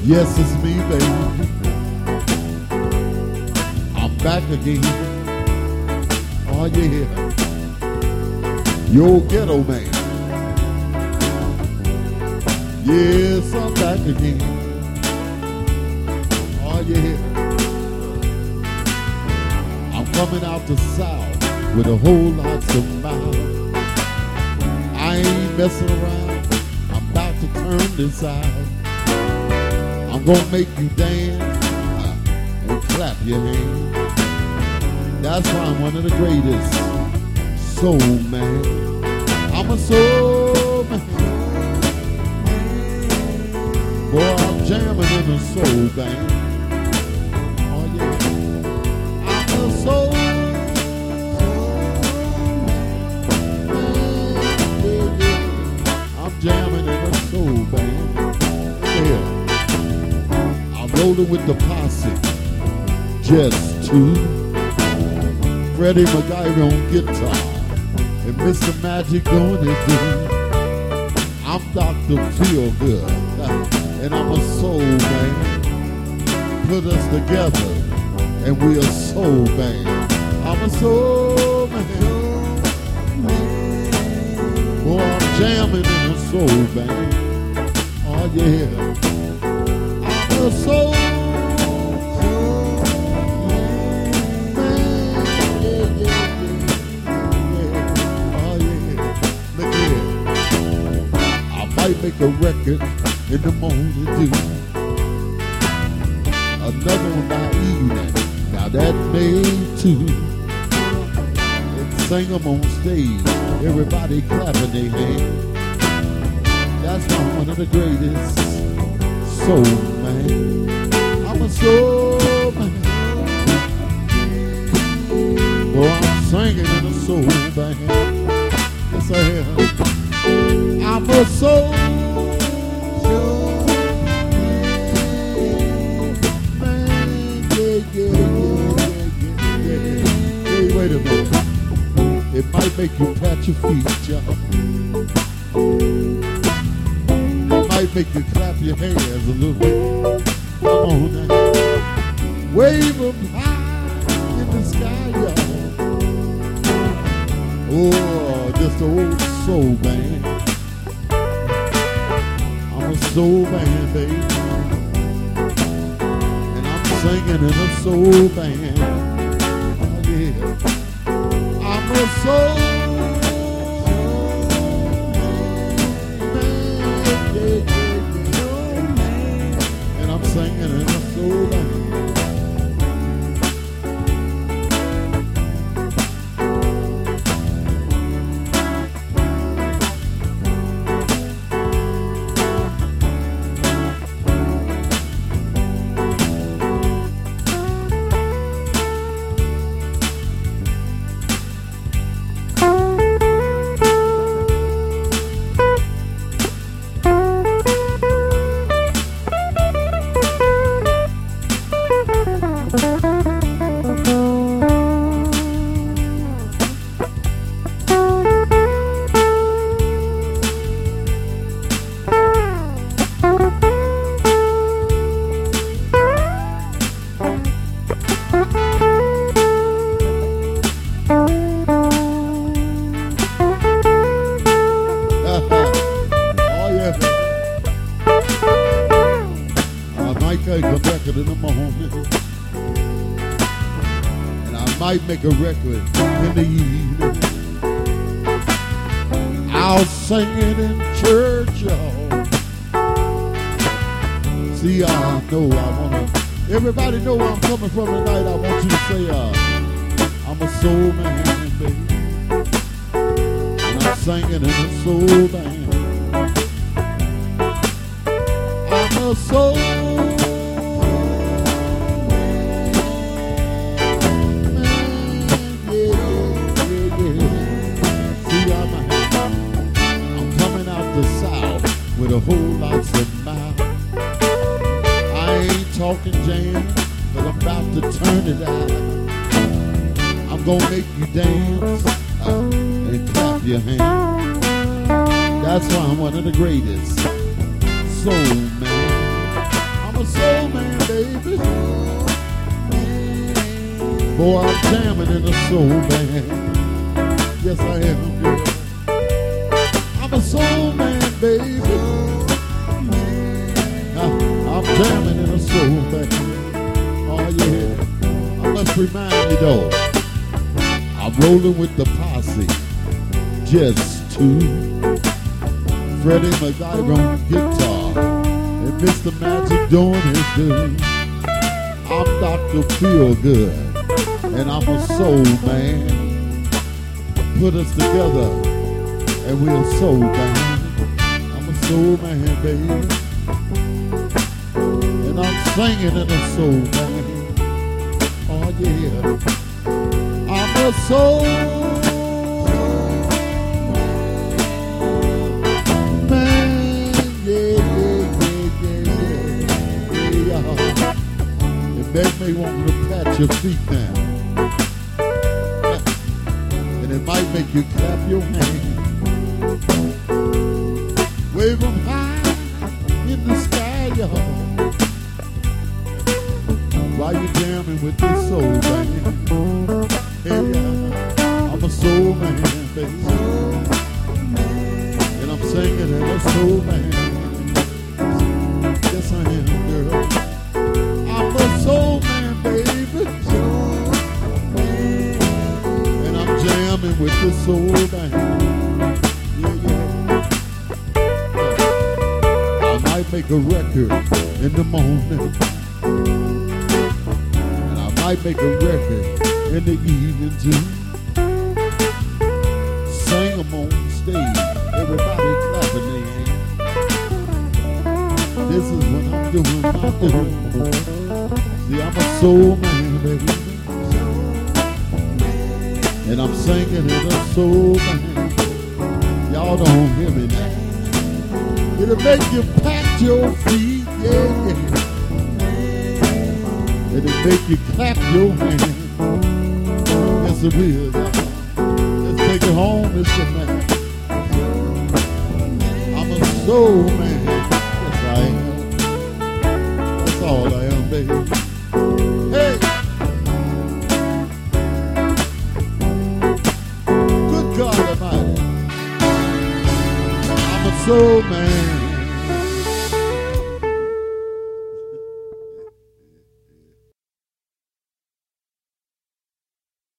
Yes, it's me, baby. I'm back again. Oh, yeah. Your ghetto man. Yes, I'm back again. Oh, yeah. I'm coming out the South with a whole lot of miles. I ain't messing around. I'm about to turn this out. I'm gonna make you dance and clap your hands. That's why I'm one of the greatest soul man. I'm a soul man. Boy, I'm jamming in a soul band. Oh yeah, I'm a soul man. I'm jamming in a soul band. Yeah. Rolling with the posse, just two. Freddie McGuire on guitar, and Mr. Magic on his thing. I'm Dr. Feelgood, and I'm a soul man. Put us together, and we're a soul band. I'm a soul man. Boy, I'm jamming in a soul band. Oh yeah. Soul man, oh yeah, look here. I might make a record in the morning too. Another one by evening, now that made two. And sing them on stage, everybody clapping their hands. That's why I'm one of the greatest soul man. I'm a soul man. Boy, I'm singing in a soul band. Yes, I am. I'm a soul man. Yeah. Hey, wait a minute. It might make you pat your feet, y'all. Make you clap your hands a little bit. Come on now. Wave them high in the sky, y'all. Oh, just an old soul band. I'm a soul band, baby. And I'm singing in a soul band. Oh, yeah. I'm a soul. Singing in a soul band. Make a record in the evening. I'll sing it in church, y'all. See, I know I wanna. Everybody know where I'm coming from tonight. I want you to say, I'm a soul man, baby. And I'm singing in a soul band. I'm a soul. With a whole lot of mouth. I ain't talking jam, but I'm about to turn it out. I'm gonna make you dance and clap your hands. That's why I'm one of the greatest soul man. I'm a a soul man, baby. Boy, I'm jamming in a soul band. Yes, I am, girl. I'm a soul man, baby. I'm jamming in a soul band. Oh, yeah. I must remind you, though, I'm rolling with the posse. Just two. Freddie McIver on guitar and Mr. Magic doing his thing. I'm Dr. Feelgood and I'm a soul man. Put us together and we're a soul band. I'm a soul man, baby. And I'm singing in a soul band. Oh yeah. I'm a soul man. Yeah. It makes me want to pat your feet now. And it might make you clap your hands. Wave them high in the sky, y'all. While you're jamming with this soul band. Hey, I'm a soul man, baby. And I'm singing in a soul band. Yes, I am, girl. I'm a soul man, baby. And I'm jamming with the soul band. I might make a record in the morning. And I might make a record in the evening too. Sing them on stage, everybody clapping their hands. This is when I'm doing my thing. See, I'm a soul man, baby. And I'm singing in a soul man. Y'all don't hear me now. It'll make you pat your feet, yeah, yeah. It'll make you clap your hands. Yes, it will, y'all. Let's take it home, Mr. Man. I'm a soul man. Yes, I am. That's all I am, baby. Hey! Good God Almighty. I'm a soul man.